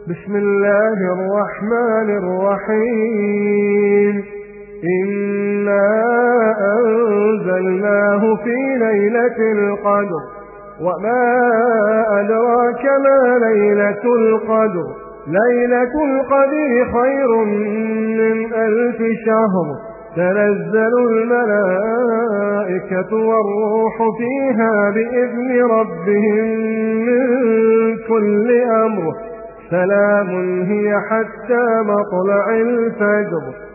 بسم الله الرحمن الرحيم. إنا أنزلناه في ليلة القدر، وما أدراك ما ليلة القدر. ليلة القدر خير من 1000 شهر. تنزل الملائكة والروح فيها بإذن ربهم من كل أمر. سلام هي حتى مطلع الفجر.